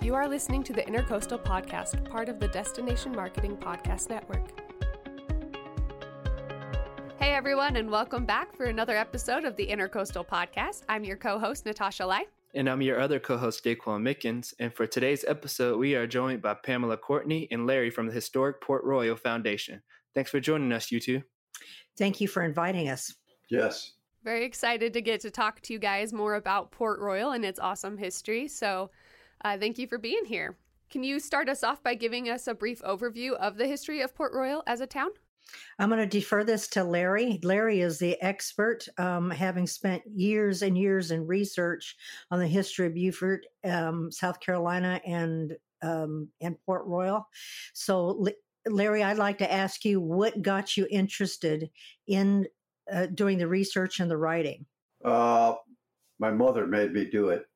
You are listening to the Intercoastal Podcast, part of the Destination Marketing Podcast Network. Hey everyone, and welcome back for another episode of the Intercoastal Podcast. I'm your co-host, Natasha Lai. And I'm your other co-host, Daquan Mickens. And for today's episode, we are joined by Pamela Courtney and Larry from the Historic Port Royal Foundation. Thanks for joining us, you two. Thank you for inviting us. Yes. Very excited to get to talk to you guys more about Port Royal and its awesome history. So thank you for being here. Can you start us off by giving us a brief overview of the history of Port Royal as a town? I'm going to defer this to Larry. Larry is the expert, having spent years and years in research on the history of Beaufort, South Carolina, and Port Royal. So, Larry, I'd like to ask you what got you interested in doing the research and the writing? My mother made me do it.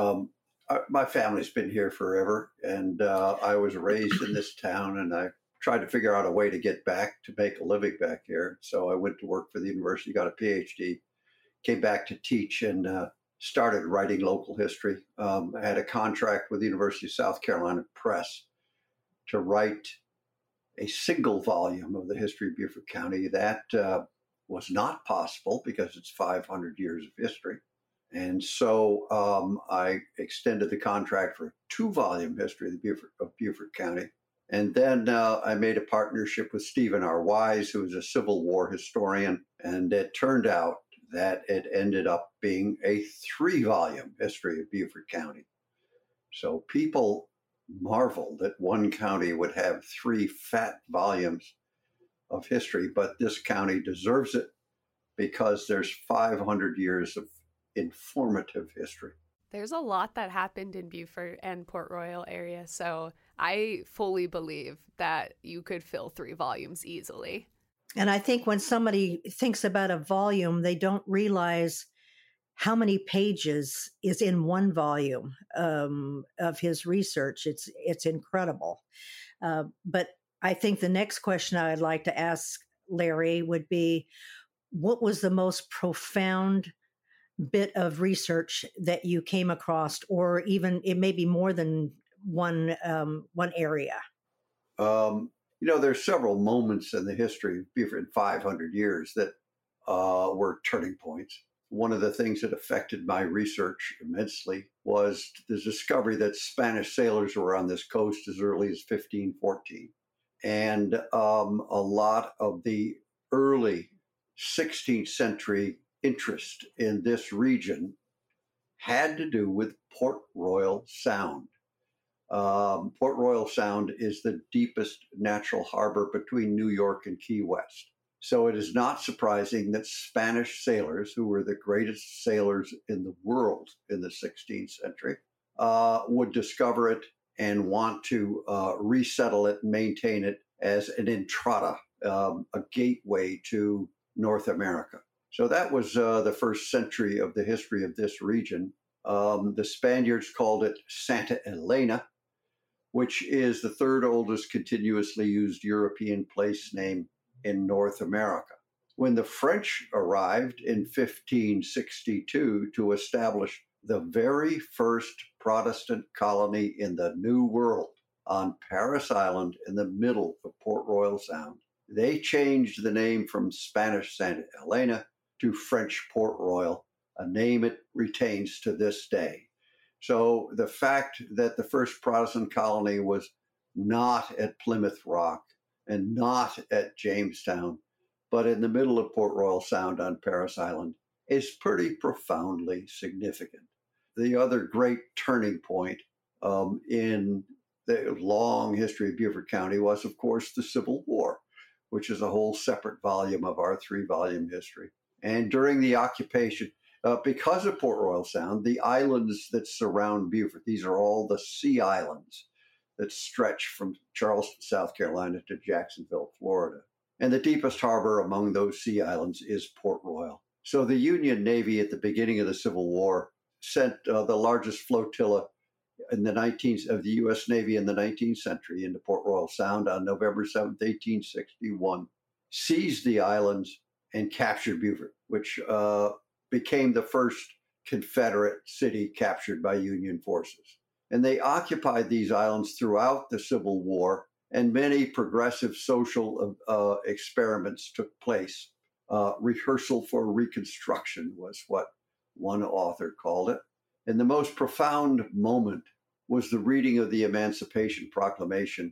My family's been here forever, and I was raised in this town, and I tried to figure out a way to get back to make a living back here. So I went to work for the university, got a PhD, came back to teach, and started writing local history. I had a contract with the University of South Carolina Press to write a single volume of the history of Beaufort County. That was not possible because it's 500 years of history. And so I extended the contract for a 2-volume history of Beaufort County. And then I made a partnership with Stephen R. Wise, who is a Civil War historian. And it turned out that it ended up being a 3-volume history of Beaufort County. So people marveled that one county would have 3 fat volumes of history, but this county deserves it because there's 500 years of informative history. There's a lot that happened in Beaufort and Port Royal area, so I fully believe that you could fill 3 volumes easily. And I think when somebody thinks about a volume, they don't realize how many pages is in one volume of his research. It's incredible. But I think the next question I'd like to ask Larry would be, what was the most profound bit of research that you came across, or even it may be more than one area? There's several moments in the history of Beaufort in 500 years that were turning points. One of the things that affected my research immensely was the discovery that Spanish sailors were on this coast as early as 1514. And a lot of the early 16th century interest in this region had to do with Port Royal Sound. Port Royal Sound is the deepest natural harbor between New York and Key West. So it is not surprising that Spanish sailors, who were the greatest sailors in the world in the 16th century, would discover it and want to resettle it and maintain it as an entrada, a gateway to North America. So that was the first century of the history of this region. The Spaniards called it Santa Elena, which is the 3rd oldest continuously used European place name in North America. When the French arrived in 1562 to establish the very first Protestant colony in the New World on Parris Island in the middle of Port Royal Sound, they changed the name from Spanish Santa Elena to French Port Royal, a name it retains to this day. So the fact that the first Protestant colony was not at Plymouth Rock and not at Jamestown, but in the middle of Port Royal Sound on Parris Island is pretty profoundly significant. The other great turning point in the long history of Beaufort County was, of course, the Civil War, which is a whole separate volume of our 3-volume history. And during the occupation, because of Port Royal Sound, the islands that surround Beaufort, these are all the sea islands that stretch from Charleston, South Carolina to Jacksonville, Florida. And the deepest harbor among those sea islands is Port Royal. So the Union Navy at the beginning of the Civil War sent the largest flotilla of the U.S. Navy in the 19th century into Port Royal Sound on November 7th, 1861, seized the islands and captured Beaufort, which became the first Confederate city captured by Union forces. And they occupied these islands throughout the Civil War, and many progressive social experiments took place. Rehearsal for Reconstruction was what one author called it. And the most profound moment was the reading of the Emancipation Proclamation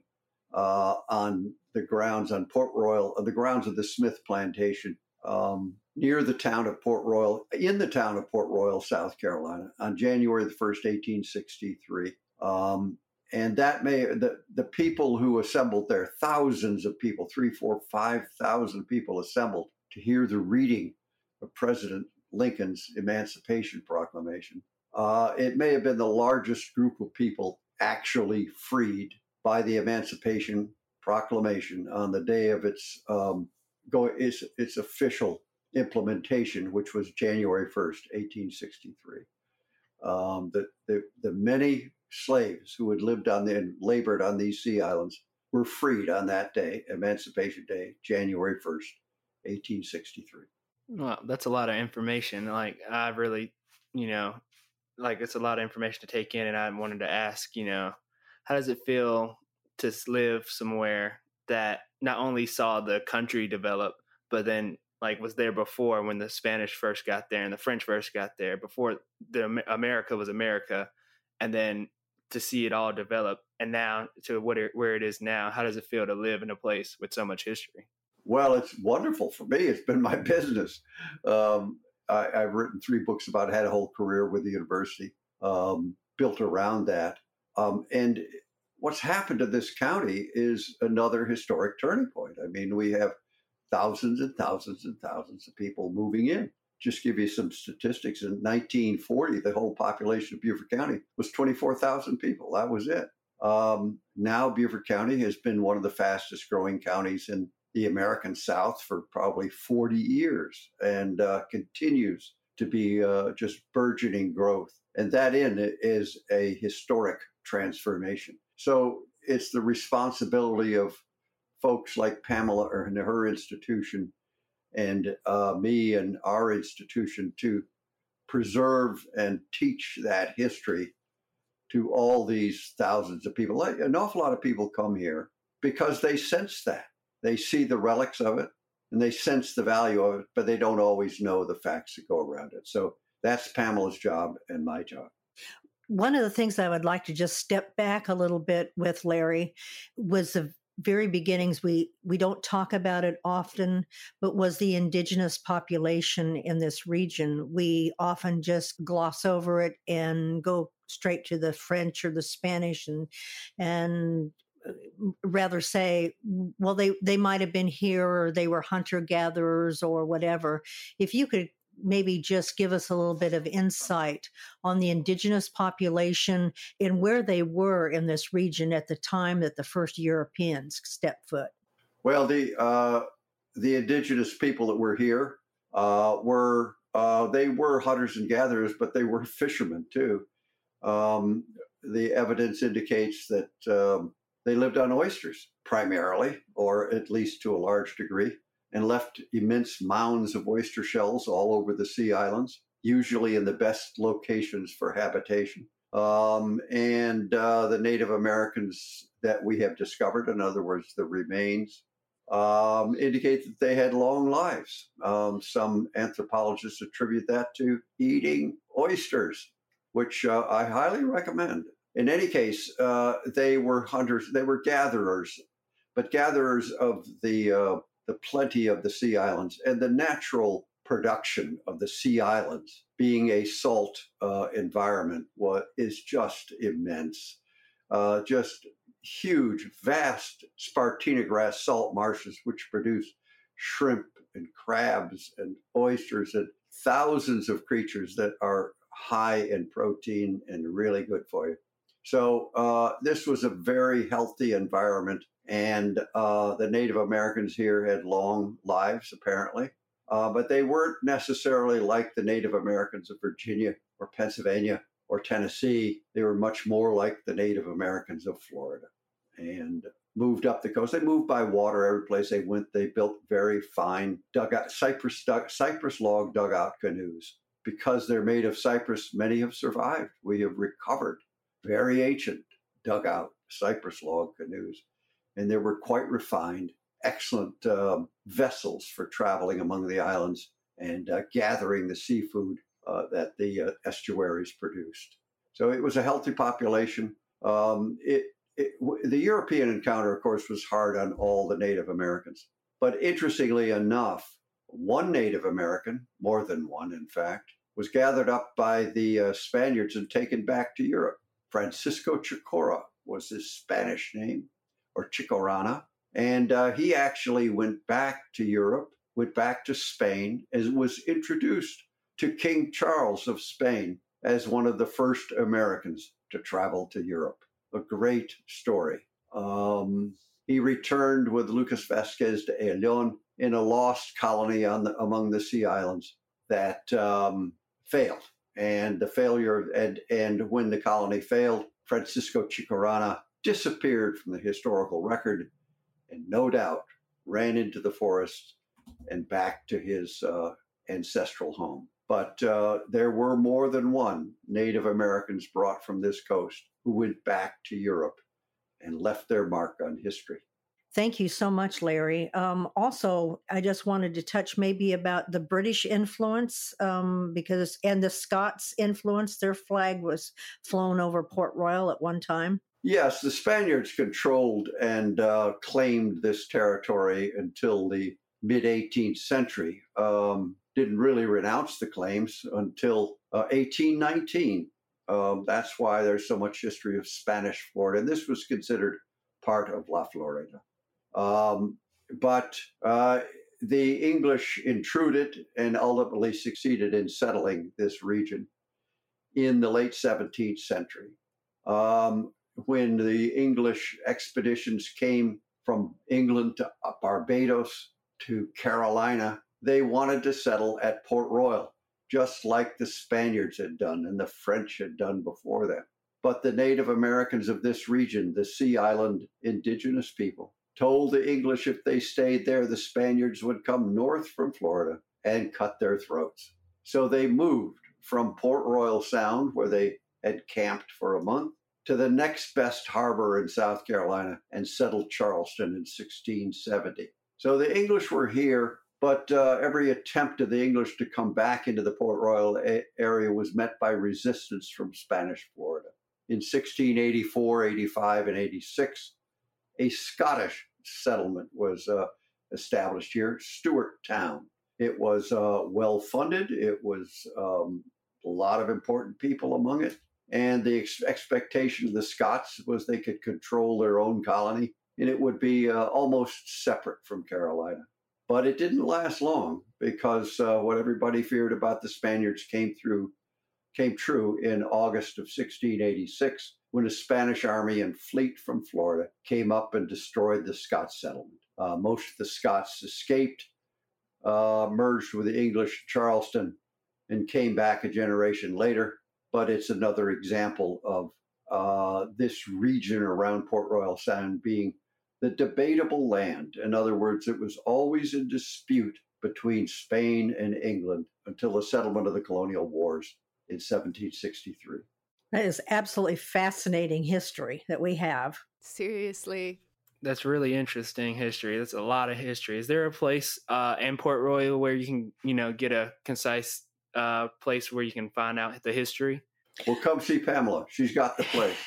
on the grounds on Port Royal, the grounds of the Smith Plantation, near the town of Port Royal, in the town of Port Royal, South Carolina, on January the 1st, 1863. And that the people who assembled there, thousands of people, 3,000, 4,000, 5,000 people assembled to hear the reading of President Lincoln's Emancipation Proclamation. It may have been the largest group of people actually freed by the Emancipation Proclamation on the day of its official implementation, which was January 1st, 1863. The many slaves who had lived on and labored on these sea islands were freed on that day, Emancipation Day, January 1st, 1863. Well, that's a lot of information. Like, I really, it's a lot of information to take in. And I wanted to ask, how does it feel to live somewhere that not only saw the country develop, but then was there before when the Spanish first got there and the French first got there, before America was America, and then to see it all develop, and now to where it is now? How does it feel to live in a place with so much history? Well, it's wonderful for me. It's been my business. I've written 3 books about it, had a whole career with the university built around that. And what's happened to this county is another historic turning point. I mean, we have thousands and thousands and thousands of people moving in. Just give you some statistics. In 1940, the whole population of Beaufort County was 24,000 people. That was it. Now Beaufort County has been one of the fastest growing counties in the American South for probably 40 years and continues to be just burgeoning growth. And that is a historic transformation. So it's the responsibility of folks like Pamela and her institution and me and our institution to preserve and teach that history to all these thousands of people. An awful lot of people come here because they sense that. They see the relics of it and they sense the value of it, but they don't always know the facts that go around it. So that's Pamela's job and my job. One of the things I would like to just step back a little bit with, Larry, was the very beginnings. We don't talk about it often, but was the indigenous population in this region. We often just gloss over it and go straight to the French or the Spanish and rather say, well, they might have been here or they were hunter-gatherers or whatever. If you could maybe just give us a little bit of insight on the indigenous population and where they were in this region at the time that the first Europeans stepped foot. Well, the indigenous people that were here were hunters and gatherers, but they were fishermen too. The evidence indicates that they lived on oysters primarily, or at least to a large degree, and left immense mounds of oyster shells all over the sea islands, usually in the best locations for habitation. And the Native Americans that we have discovered, in other words, the remains, indicate that they had long lives. Some anthropologists attribute that to eating oysters, which I highly recommend. In any case, they were hunters, they were gatherers, but gatherers of the plenty of the sea islands and the natural production of the sea islands, being a salt environment, is just immense. Just huge, vast Spartina grass salt marshes, which produce shrimp and crabs and oysters and thousands of creatures that are high in protein and really good for you. So this was a very healthy environment. And the Native Americans here had long lives, apparently, but they weren't necessarily like the Native Americans of Virginia or Pennsylvania or Tennessee. They were much more like the Native Americans of Florida and moved up the coast. They moved by water every place they went. They built very fine cypress log dugout canoes. Because they're made of cypress, many have survived. We have recovered very ancient dugout cypress log canoes. And they were quite refined, excellent vessels for traveling among the islands and gathering the seafood that the estuaries produced. So it was a healthy population. The European encounter, of course, was hard on all the Native Americans. But interestingly enough, one Native American, more than one, in fact, was gathered up by the Spaniards and taken back to Europe. Francisco Chicora was his Spanish name, or Chicorana. And he actually went back to Europe, went back to Spain, and was introduced to King Charles of Spain as one of the first Americans to travel to Europe. A great story. He returned with Lucas Vasquez de Ayllon in a lost colony among the Sea Islands that failed. And the failure, and when the colony failed, Francisco Chicorana disappeared from the historical record and no doubt ran into the forest and back to his ancestral home. But there were more than one Native Americans brought from this coast who went back to Europe and left their mark on history. Thank you so much, Larry. Also, I just wanted to touch maybe about the British influence and the Scots influence. Their flag was flown over Port Royal at one time. Yes, the Spaniards controlled and claimed this territory until the mid-18th century. Didn't really renounce the claims until 1819. That's why there's so much history of Spanish Florida. And this was considered part of La Florida. But the English intruded and ultimately succeeded in settling this region in the late 17th century. When the English expeditions came from England to Barbados to Carolina, they wanted to settle at Port Royal, just like the Spaniards had done and the French had done before them. But the Native Americans of this region, the Sea Island indigenous people, told the English if they stayed there, the Spaniards would come north from Florida and cut their throats. So they moved from Port Royal Sound, where they had camped for a month, to the next best harbor in South Carolina and settled Charleston in 1670. So the English were here, but every attempt of the English to come back into the Port Royal area was met by resistance from Spanish Florida. In 1684, 85, and 86, a Scottish settlement was established here, Stewart Town. It was well funded. It was a lot of important people among it. And the expectation of the Scots was they could control their own colony, and it would be almost separate from Carolina. But it didn't last long, because what everybody feared about the Spaniards came true in August of 1686, when a Spanish army and fleet from Florida came up and destroyed the Scots settlement. Most of the Scots escaped, merged with the English in Charleston, and came back a generation later. But it's another example of this region around Port Royal Sound being the debatable land. In other words, it was always in dispute between Spain and England until the settlement of the colonial wars in 1763. That is absolutely fascinating history that we have. Seriously. That's really interesting history. That's a lot of history. Is there a place in Port Royal where you can, get a concise place where you can find out the history? Well, come see Pamela. She's got the place.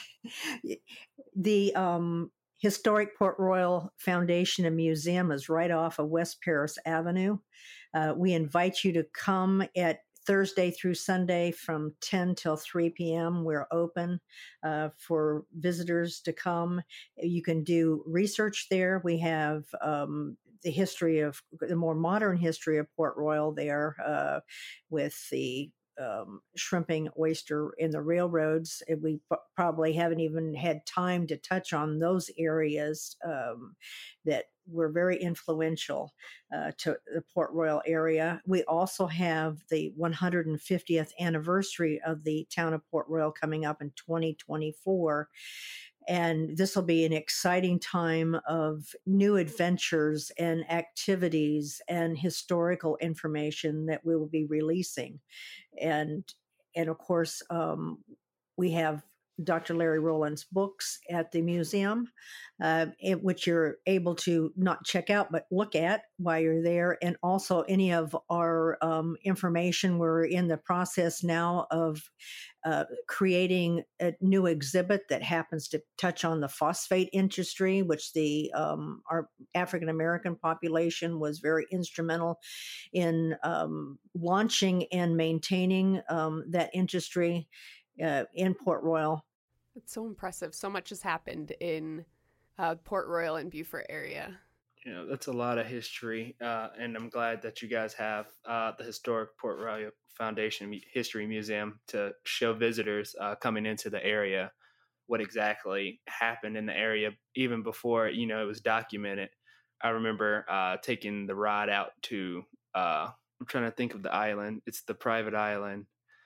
The Historic Port Royal Foundation and Museum is right off of West Paris Avenue. We invite you to come at Thursday through Sunday from 10 till 3 p.m. We're open for visitors to come. You can do research there. We have the history of the more modern history of Port Royal there with the shrimping oyster in the railroads. We probably haven't even had time to touch on those areas that were very influential to the Port Royal area. We also have the 150th anniversary of the town of Port Royal coming up in 2024. And this will be an exciting time of new adventures and activities and historical information that we will be releasing. And of course, we have Dr. Larry Rowland's books at the museum, which you're able to not check out, but look at while you're there. And also any of our information. We're in the process now of creating a new exhibit that happens to touch on the phosphate industry, which our African American population was very instrumental in launching and maintaining that industry in Port Royal. It's so impressive. So much has happened in Port Royal and Beaufort area. That's a lot of history, and I'm glad that you guys have the Historic Port Royal Foundation History Museum to show visitors coming into the area what exactly happened in the area, even before, it was documented. I remember taking the ride out to, I'm trying to think of the island. It's the private island.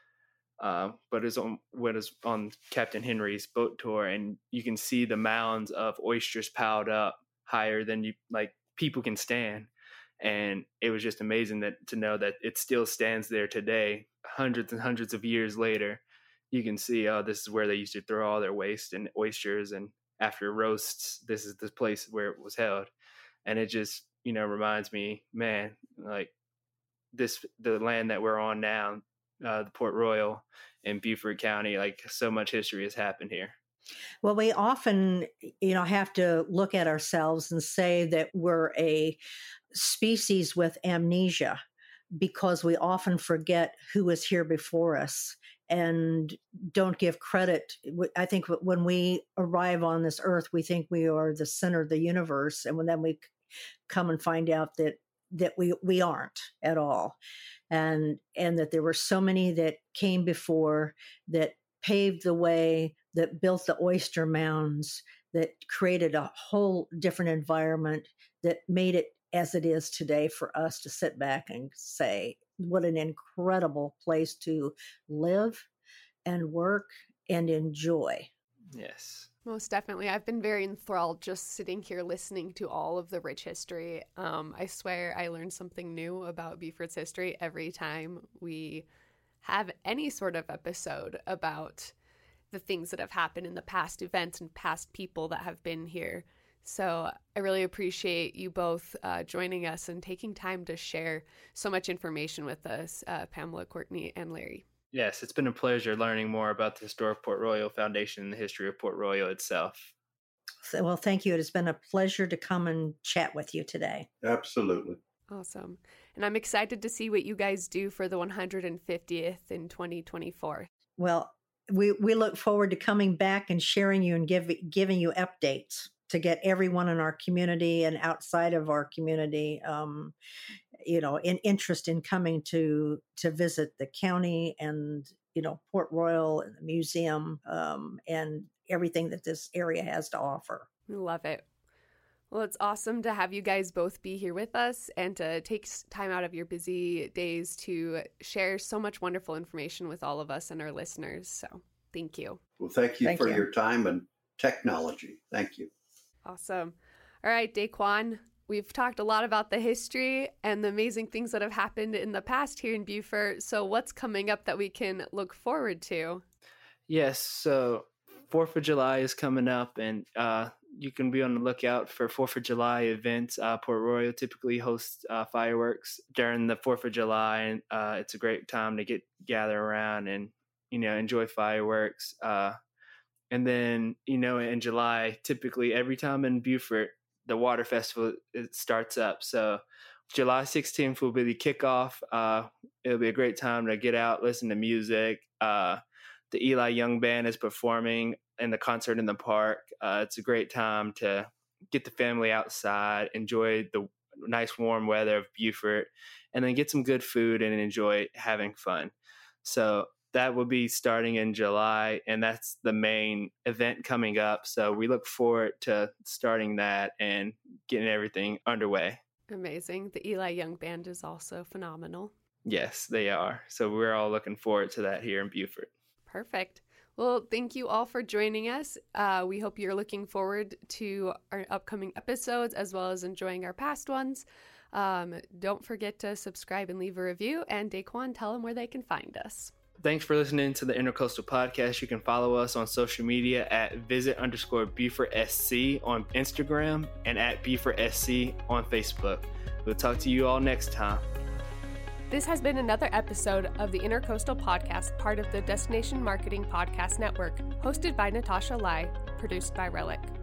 But it's on Captain Henry's boat tour, and you can see the mounds of oysters piled up higher than people can stand. And it was just amazing to know that it still stands there today, hundreds and hundreds of years later. You can see, this is where they used to throw all their waste and oysters, and after roasts, this is the place where it was held. And it just, reminds me, man, the land that we're on now, the Port Royal in Beaufort County, so much history has happened here. Well, we often, have to look at ourselves and say that we're a species with amnesia, because we often forget who was here before us and don't give credit. I think when we arrive on this earth, we think we are the center of the universe, and then we come and find out that we aren't at all. And that there were so many that came before, that paved the way, that built the oyster mounds, that created a whole different environment, that made it as it is today for us to sit back and say, what an incredible place to live and work and enjoy. Yes. Most definitely. I've been very enthralled just sitting here listening to all of the rich history. I swear I learn something new about Beaufort's history every time we have any sort of episode about the things that have happened in the past events and past people that have been here. So I really appreciate you both joining us and taking time to share so much information with us, Pamela, Courtney, and Larry. Yes, it's been a pleasure learning more about the Historic Port Royal Foundation and the history of Port Royal itself. Well, thank you. It has been a pleasure to come and chat with you today. Absolutely. Awesome. And I'm excited to see what you guys do for the 150th in 2024. Well, we look forward to coming back and sharing you and giving you updates to get everyone in our community and outside of our community in interest in coming to visit the county and, Port Royal and the museum and everything that this area has to offer. We love it. Well, it's awesome to have you guys both be here with us and to take time out of your busy days to share so much wonderful information with all of us and our listeners. So thank you. Well, thank you for your time and technology. Thank you. Awesome. All right, Daquan. We've talked a lot about the history and the amazing things that have happened in the past here in Beaufort. So what's coming up that we can look forward to? Yes, so 4th of July is coming up, and you can be on the lookout for 4th of July events. Port Royal typically hosts fireworks during the 4th of July, and it's a great time to gather around and, enjoy fireworks. And then, in July, typically every time in Beaufort, the Water Festival starts up. So July 16th will be the kickoff. It'll be a great time to get out, listen to music. The Eli Young Band is performing in the concert in the park. It's a great time to get the family outside, enjoy the nice warm weather of Beaufort, and then get some good food and enjoy having fun. So that will be starting in July, and that's the main event coming up. So we look forward to starting that and getting everything underway. Amazing. The Eli Young Band is also phenomenal. Yes, they are. So we're all looking forward to that here in Beaufort. Perfect. Well, thank you all for joining us. We hope you're looking forward to our upcoming episodes as well as enjoying our past ones. Don't forget to subscribe and leave a review. And Daquan, tell them where they can find us. Thanks for listening to the Intercoastal Podcast. You can follow us on social media at visit_BeafortSC on Instagram and at BeafortSC on Facebook. We'll talk to you all next time. This has been another episode of the Intercoastal Podcast, part of the Destination Marketing Podcast Network, hosted by Natasha Lai, produced by Relic.